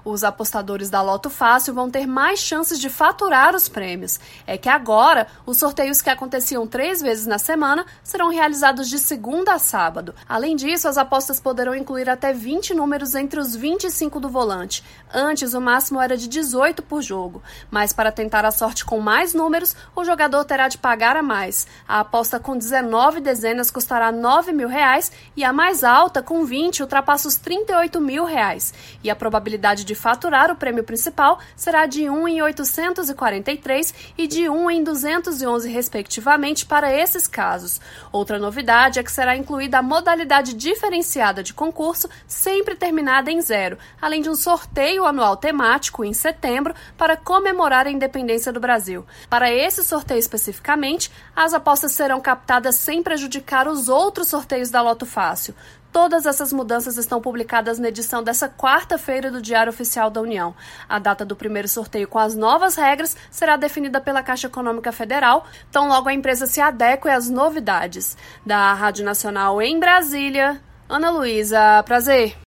Os apostadores da Loto Fácil vão ter mais chances de faturar os prêmios. É que agora, os sorteios que aconteciam 3 vezes na semana serão realizados de segunda a sábado. Além disso, as apostas poderão incluir até 20 números entre os 25 do volante. Antes, o máximo era de 18 por jogo. Mas para tentar a sorte com mais números, o jogador terá de pagar a mais. A aposta com 19 dezenas custará R$ 9.000 e a mais alta, com 20, ultrapassa os R$ 38.000. E a probabilidade de faturar o prêmio principal será de 1 em 843 e de 1 em 211, respectivamente, para esses casos. Outra novidade é que será incluída a modalidade diferenciada de concurso, sempre terminada em 0, além de um sorteio anual temático em setembro para comemorar a independência do Brasil. Para esse sorteio especificamente, as apostas serão captadas sem prejudicar os outros sorteios da Loto Fácil. Todas essas mudanças estão publicadas na edição dessa quarta-feira do Diário Oficial da União. A data do primeiro sorteio com as novas regras será definida pela Caixa Econômica Federal, tão logo a empresa se adeque às novidades. Da Rádio Nacional em Brasília, Ana Luísa, prazer.